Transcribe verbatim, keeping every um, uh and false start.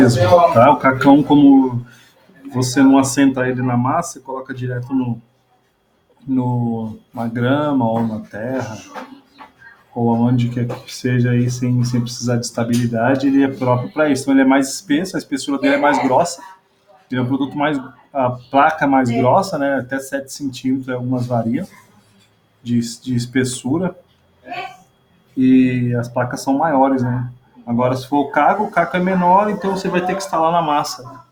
Tá? O cacão, como você não assenta ele na massa, você coloca direto no, no, na grama ou na terra, ou aonde quer que seja aí, sem, sem precisar de estabilidade, ele é próprio para isso. Então ele é mais espesso, a espessura dele é mais grossa, ele é um produto mais, a placa mais grossa, né, até sete centímetros, algumas variam de, de espessura, e as placas são maiores, né. Agora, se for o caco, o caco é menor, então você vai ter que instalar na massa.